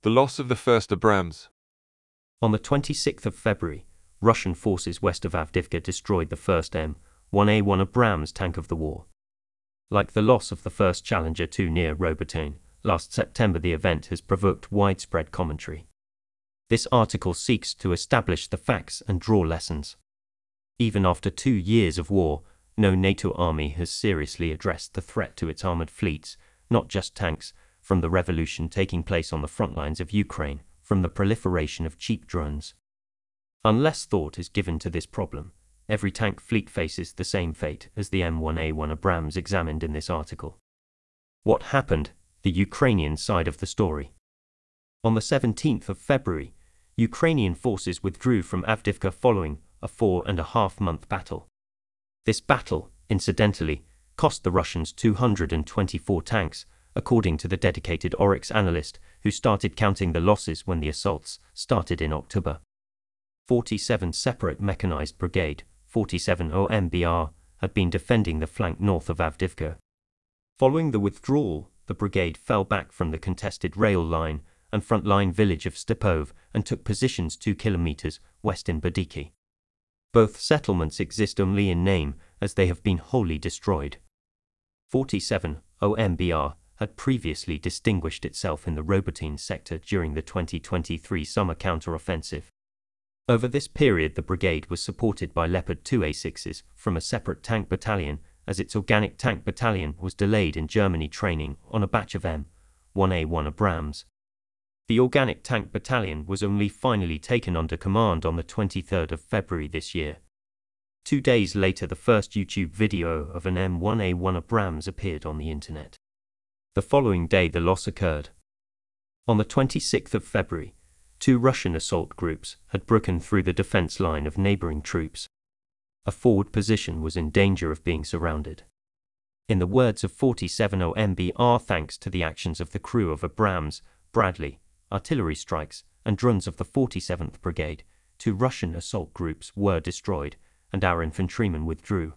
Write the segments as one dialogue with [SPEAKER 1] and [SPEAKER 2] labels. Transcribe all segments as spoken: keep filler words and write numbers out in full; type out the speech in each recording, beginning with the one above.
[SPEAKER 1] The loss of the first Abrams.
[SPEAKER 2] On the twenty-sixth of February, Russian forces west of Avdiivka destroyed the first M one A one Abrams tank of the war. Like the loss of the first Challenger two near Robotyne last September, the event has provoked widespread commentary. This article seeks to establish the facts and draw lessons. Even after two years of war, no NATO army has seriously addressed the threat to its armored fleets, not just tanks, from the revolution taking place on the front lines of Ukraine, from the proliferation of cheap drones. Unless thought is given to this problem, every tank fleet faces the same fate as the M one A one Abrams examined in this article. What happened? The Ukrainian side of the story. On the seventeenth of February, Ukrainian forces withdrew from Avdiivka following a four and a half month battle. This battle, incidentally, cost the Russians two hundred twenty-four tanks, according to the dedicated Oryx analyst who started counting the losses when the assaults started in October. forty-seven separate mechanized brigade, forty-seven O M B R, had been defending the flank north of Avdiivka. Following the withdrawal, the brigade fell back from the contested rail line and front line village of Stepov and took positions two kilometers west in Badiki. Both settlements exist only in name, as they have been wholly destroyed. forty-seven O M B R had previously distinguished itself in the Robotyne sector during the twenty twenty-three summer counter-offensive. Over this period, the brigade was supported by Leopard two A sixes from a separate tank battalion, as its organic tank battalion was delayed in Germany training on a batch of M one A one Abrams. The organic tank battalion was only finally taken under command on the twenty-third of February this year. Two days later, the first YouTube video of an M one A one Abrams appeared on the internet. The following day, the loss occurred. On the twenty-sixth of February, two Russian assault groups had broken through the defense line of neighboring troops. A forward position was in danger of being surrounded. In the words of forty-seven O M B R, thanks to the actions of the crew of Abrams, Bradley, artillery strikes, and drones of the forty-seventh Brigade, two Russian assault groups were destroyed, and our infantrymen withdrew.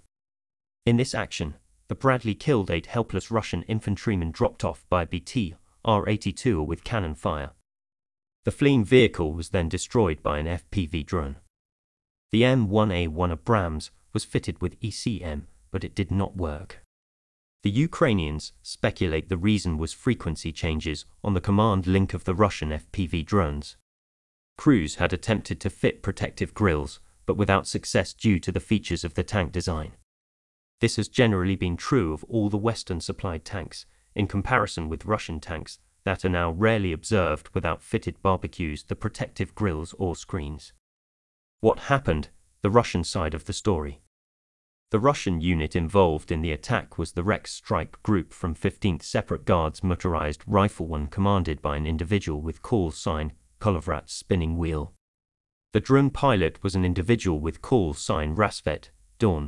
[SPEAKER 2] In this action, the Bradley killed eight helpless Russian infantrymen dropped off by B T R eighty-two with cannon fire. The fleeing vehicle was then destroyed by an F P V drone. The M one A one Abrams was fitted with E C M, but it did not work. The Ukrainians speculate the reason was frequency changes on the command link of the Russian F P V drones. Crews had attempted to fit protective grills, but without success due to the features of the tank design. This has generally been true of all the Western-supplied tanks, in comparison with Russian tanks that are now rarely observed without fitted barbecues, the protective grills or screens. What happened? The Russian side of the story. The Russian unit involved in the attack was the Rex Strike Group from fifteenth Separate Guards Motorized Rifle one, commanded by an individual with call sign Kolovrat Spinning Wheel. The drone pilot was an individual with call sign Rasvet Dawn.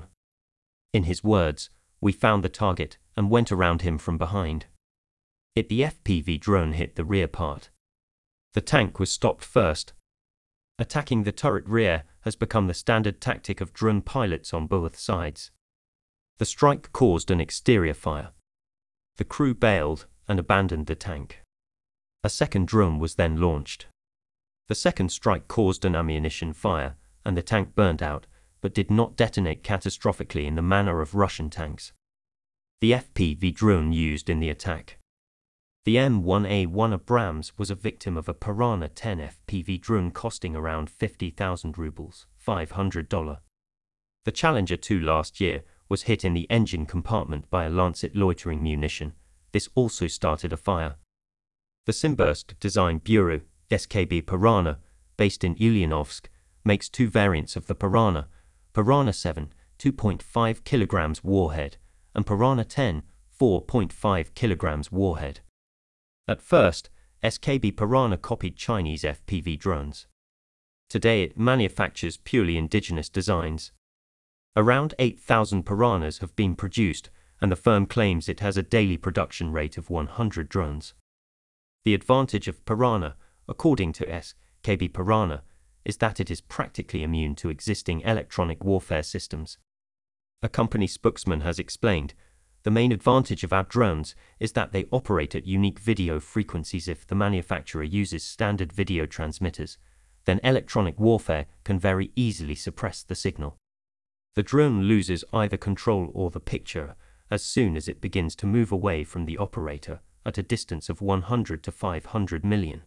[SPEAKER 2] In his words, "We found the target and went around him from behind. It the F P V drone hit the rear part. The tank was stopped first. Attacking the turret rear has become the standard tactic of drone pilots on both sides. The strike caused an exterior fire. The crew bailed and abandoned the tank. A second drone was then launched. The second strike caused an ammunition fire, and the tank burned out, but did not detonate catastrophically in the manner of Russian tanks. The F P V drone used in the attack. The M one A one Abrams was a victim of a Piranha ten F P V drone costing around fifty thousand rubles, five hundred dollars. The Challenger two last year was hit in the engine compartment by a Lancet loitering munition. This also started a fire. The Simbursk Design Bureau, S K B Piranha, based in Ulyanovsk, makes two variants of the Piranha, Piranha seven, two point five kilograms warhead, and Piranha ten, four point five kilograms warhead. At first, S K B Piranha copied Chinese F P V drones. Today it manufactures purely indigenous designs. Around eight thousand Piranhas have been produced, and the firm claims it has a daily production rate of one hundred drones. The advantage of Piranha, according to S K B Piranha, is that it is practically immune to existing electronic warfare systems. A company spokesman has explained, The main advantage of our drones is that they operate at unique video frequencies. If the manufacturer uses standard video transmitters, then electronic warfare can very easily suppress the signal. The drone loses either control or the picture as soon as it begins to move away from the operator at a distance of one hundred to five hundred million.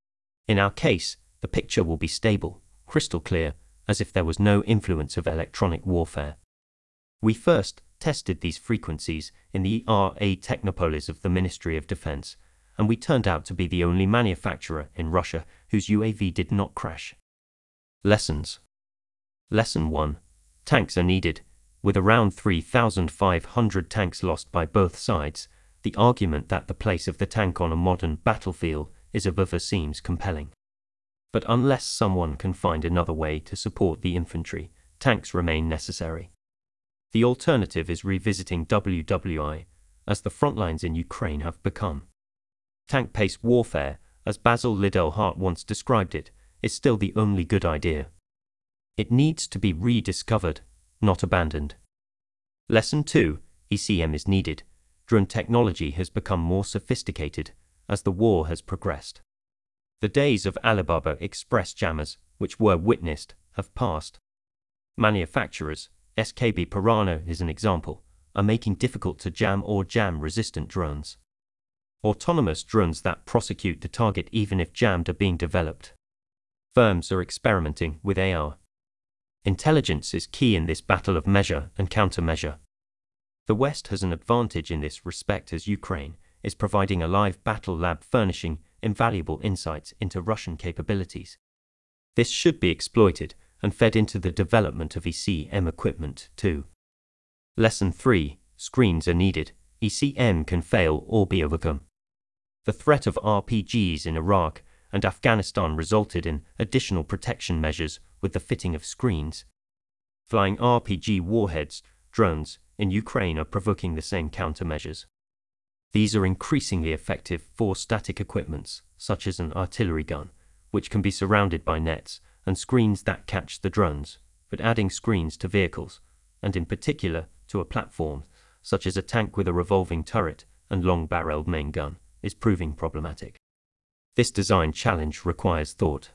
[SPEAKER 2] In our case, the picture will be stable, crystal clear, as if there was no influence of electronic warfare. We first tested these frequencies in the E R A Technopolis of the Ministry of Defense, and we turned out to be the only manufacturer in Russia whose U A V did not crash. Lessons. Lesson one. Tanks are needed. With around three thousand five hundred tanks lost by both sides, the argument that the place of the tank on a modern battlefield is above us seems compelling. But unless someone can find another way to support the infantry, tanks remain necessary. The alternative is revisiting W W I, as the front lines in Ukraine have become. Tank-based warfare, as Basil Liddell Hart once described it, is still the only good idea. It needs to be rediscovered, not abandoned. Lesson two. E C M is needed. Drone technology has become more sophisticated as the war has progressed. The days of Alibaba Express jammers, which were witnessed, have passed. Manufacturers, S K B Piranha is an example, are making difficult to jam or jam-resistant drones. Autonomous drones that prosecute the target even if jammed are being developed. Firms are experimenting with A R. Intelligence is key in this battle of measure and countermeasure. The West has an advantage in this respect as Ukraine is providing a live battle lab furnishing invaluable insights into Russian capabilities. This should be exploited and fed into the development of E C M equipment too. Lesson three. Screens are needed. E C M can fail or be overcome. The threat of R P Gs in Iraq and Afghanistan resulted in additional protection measures with the fitting of screens. Flying R P G warheads, drones, in Ukraine are provoking the same countermeasures. These are increasingly effective for static equipments, such as an artillery gun, which can be surrounded by nets, and screens that catch the drones, but adding screens to vehicles, and in particular to a platform, such as a tank with a revolving turret and long-barreled main gun, is proving problematic. This design challenge requires thought.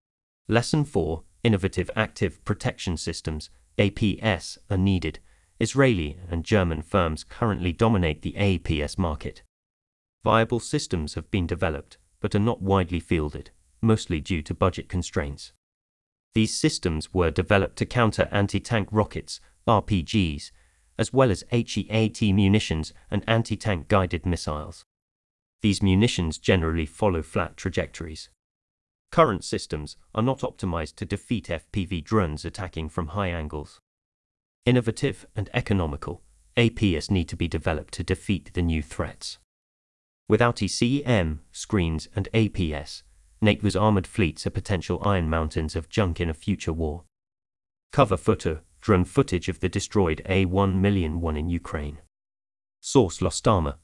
[SPEAKER 2] Lesson four. Innovative Active Protection Systems, A P S, are needed. Israeli and German firms currently dominate the A P S market. Viable systems have been developed, but are not widely fielded, mostly due to budget constraints. These systems were developed to counter anti-tank rockets, R P Gs, as well as HEAT munitions and anti-tank guided missiles. These munitions generally follow flat trajectories. Current systems are not optimized to defeat F P V drones attacking from high angles. Innovative and economical, A P S need to be developed to defeat the new threats. Without E C M, screens, and A P S, NATO's armored fleets are potential iron mountains of junk in a future war. Cover photo, drone footage of the destroyed A one million one in Ukraine. Source: Lost Armor.